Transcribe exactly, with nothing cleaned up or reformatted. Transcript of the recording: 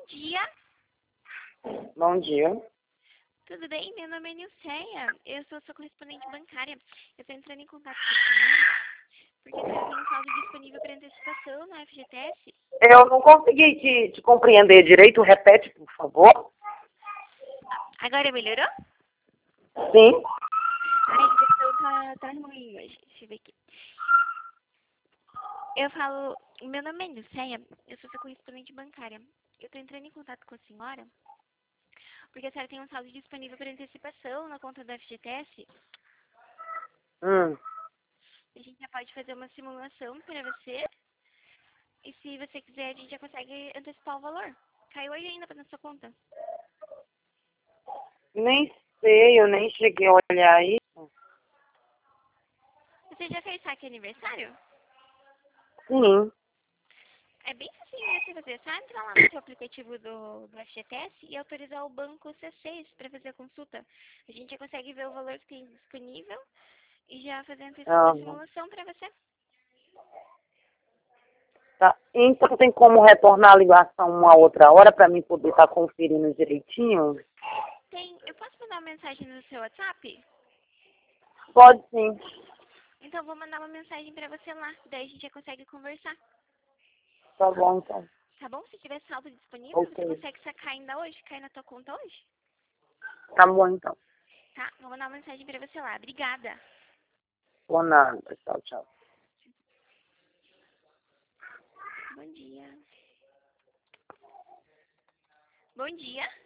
dia. Bom dia. Tudo bem? Meu nome é Nilceia. Eu sou sua correspondente bancária. Eu estou entrando em contato com a senhora porque a senhora tem um saldo disponível para antecipação na F G T S. Eu não consegui te, te compreender direito. Repete, por favor. Agora melhorou? Sim. Ai, a ligação tá, tá ruim hoje. Deixa eu ver aqui. Eu falo... Meu nome é Nilceia. Eu sou sua correspondente bancária. Eu estou entrando em contato com a senhora porque a senhora tem um saldo disponível para antecipação na conta da F G T S. Hum. A gente já pode fazer uma simulação para você. E se você quiser, a gente já consegue antecipar o valor. Caiu hoje ainda na sua conta. Nem sei, eu nem cheguei a olhar isso. Você já fez saque aniversário? Sim. É bem facinho de você fazer. Só entrar lá no seu aplicativo do, do F G T S e autorizar o banco C seis para fazer a consulta. A gente já consegue ver o valor que tem disponível e já fazer a anteci- Ah, a simulação para você. tá. Então tem como retornar a ligação uma outra hora para mim poder estar conferindo direitinho? Tem, eu posso mandar uma mensagem no seu WhatsApp? Pode sim. Então eu vou mandar uma mensagem para você lá. Daí a gente já consegue conversar. Tá bom, então. Tá bom? Se tiver saldo disponível, você Ok. consegue sacar ainda hoje? Cair na tua conta hoje? Tá bom, então. Tá? Vou mandar uma mensagem pra você lá. Obrigada. Por nada. Tchau, tchau. Bom dia. Bom dia.